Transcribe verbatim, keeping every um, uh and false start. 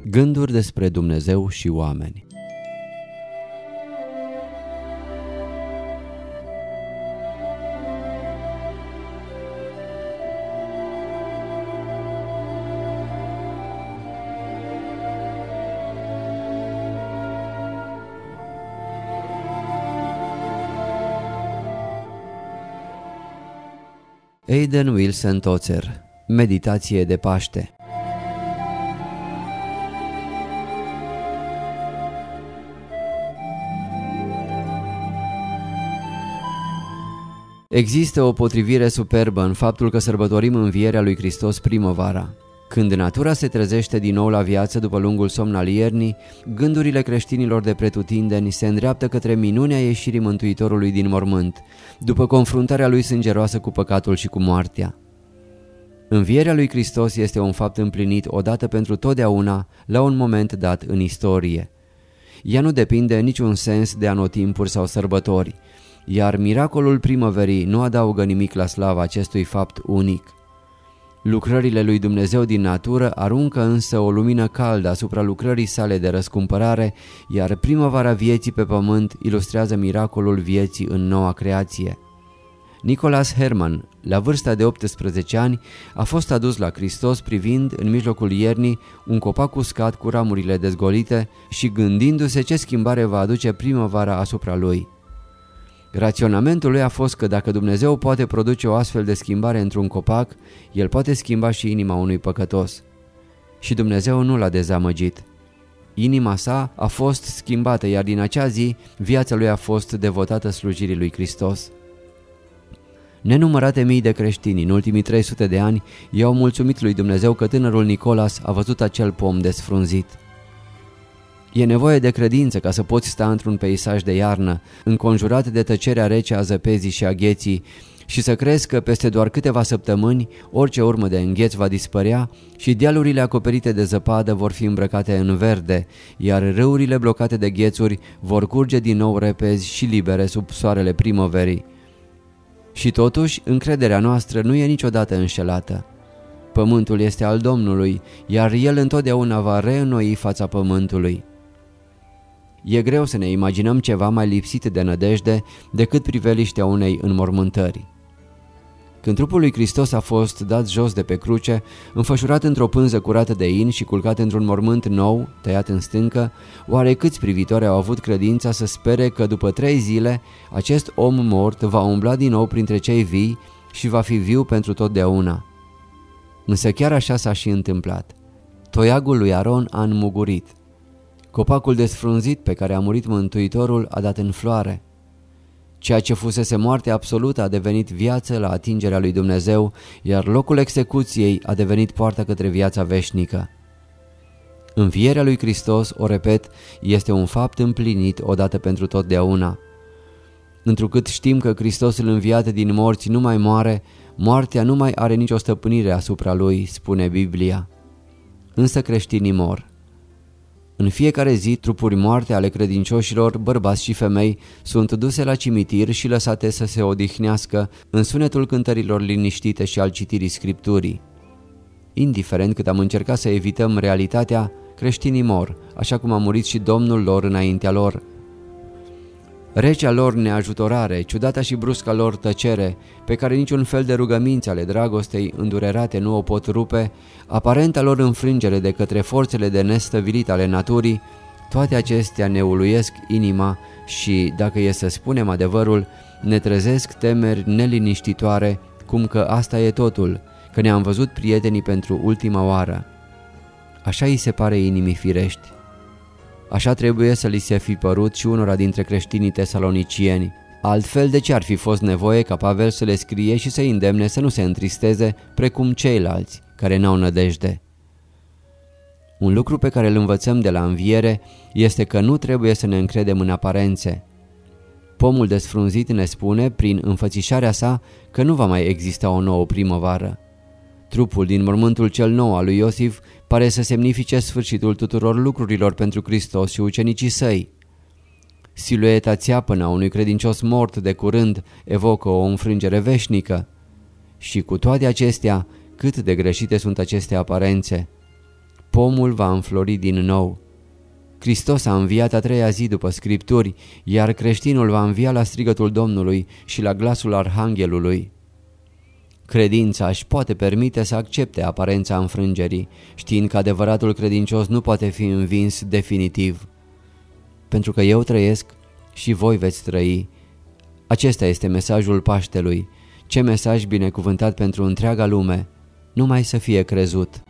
Gânduri despre Dumnezeu și oameni. Aidan Wilson Tozer. Meditație de Paște. Există o potrivire superbă în faptul că sărbătorim învierea lui Hristos primăvara. Când natura se trezește din nou la viață după lungul somn al iernii, gândurile creștinilor de pretutindeni se îndreaptă către minunea ieșirii Mântuitorului din mormânt, după confruntarea lui sângeroasă cu păcatul și cu moartea. Învierea lui Hristos este un fapt împlinit odată pentru totdeauna, la un moment dat în istorie. Ea nu depinde în niciun sens de anotimpuri sau sărbători, iar miracolul primăverii nu adaugă nimic la slava acestui fapt unic. Lucrările lui Dumnezeu din natură aruncă însă o lumină caldă asupra lucrării sale de răscumpărare, iar primăvara vieții pe pământ ilustrează miracolul vieții în noua creație. Nicholas Herman, la vârsta de optsprezece ani, a fost adus la Hristos privind în mijlocul iernii un copac uscat cu ramurile dezgolite și gândindu-se ce schimbare va aduce primăvara asupra lui. Raționamentul lui a fost că dacă Dumnezeu poate produce o astfel de schimbare într-un copac, El poate schimba și inima unui păcătos. Și Dumnezeu nu l-a dezamăgit. Inima sa a fost schimbată, iar din acea zi viața lui a fost devotată slujirii lui Hristos. Nenumărate mii de creștini în ultimii trei sute de ani i-au mulțumit lui Dumnezeu că tânărul Nicolas a văzut acel pom desfrunzit. E nevoie de credință ca să poți sta într-un peisaj de iarnă, înconjurat de tăcerea rece a zăpezii și a gheții, și să crezi că peste doar câteva săptămâni orice urmă de îngheț va dispărea și dealurile acoperite de zăpadă vor fi îmbrăcate în verde, iar râurile blocate de ghețuri vor curge din nou repezi și libere sub soarele primăverii. Și totuși, încrederea noastră nu e niciodată înșelată. Pământul este al Domnului, iar El întotdeauna va reînnoi fața pământului. E greu să ne imaginăm ceva mai lipsit de nădejde decât priveliștea unei înmormântări. Când trupul lui Hristos a fost dat jos de pe cruce, înfășurat într-o pânză curată de in și culcat într-un mormânt nou, tăiat în stâncă, oare câți privitori au avut credința să spere că după trei zile acest om mort va umbla din nou printre cei vii și va fi viu pentru totdeauna? Însă chiar așa s-a și întâmplat. Toiagul lui Aron a înmugurit. Copacul desfrunzit pe care a murit Mântuitorul a dat în floare. Ceea ce fusese moarte absolută a devenit viață la atingerea lui Dumnezeu, iar locul execuției a devenit poarta către viața veșnică. Învierea lui Hristos, o repet, este un fapt împlinit odată pentru totdeauna. Întrucât știm că Hristosul înviat din morți nu mai moare, moartea nu mai are nicio stăpânire asupra lui, spune Biblia. Însă creștinii mor. În fiecare zi, trupuri moarte ale credincioșilor, bărbați și femei, sunt duse la cimitir și lăsate să se odihnească în sunetul cântărilor liniștite și al citirii Scripturii. Indiferent cât am încercat să evităm realitatea, creștinii mor, așa cum a murit și Domnul lor înaintea lor. Recea lor neajutorare, ciudata și brusca lor tăcere, pe care niciun fel de rugăminți ale dragostei îndurerate nu o pot rupe, aparenta lor înfrângere de către forțele de nestăvilit ale naturii, toate acestea ne uluiesc inima și, dacă e să spunem adevărul, ne trezesc temeri neliniștitoare, cum că asta e totul, că ne-am văzut prietenii pentru ultima oară. Așa îi se pare inimii firești. Așa trebuie să li se fi părut și unora dintre creștinii tesalonicieni. Altfel, de ce ar fi fost nevoie ca Pavel să le scrie și să îndemne să nu se întristeze precum ceilalți care n-au nădejde? Un lucru pe care îl învățăm de la înviere este că nu trebuie să ne încredem în aparențe. Pomul desfrunzit ne spune, prin înfățișarea sa, că nu va mai exista o nouă primăvară. Trupul din mormântul cel nou al lui Iosif pare să semnifice sfârșitul tuturor lucrurilor pentru Hristos și ucenicii săi. Silueta țeapănă a unui credincios mort de curând evocă o înfrângere veșnică. Și cu toate acestea, cât de greșite sunt aceste aparențe. pomul va înflori din nou. Hristos a înviat a treia zi după Scripturi, iar creștinul va învia la strigătul Domnului și la glasul Arhanghelului. Credința își poate permite să accepte aparența înfrângerii, știind că adevăratul credincios nu poate fi învins definitiv. Pentru că eu trăiesc și voi veți trăi. Acesta este mesajul Paștelui. Ce mesaj binecuvântat pentru întreaga lume, numai să fie crezut.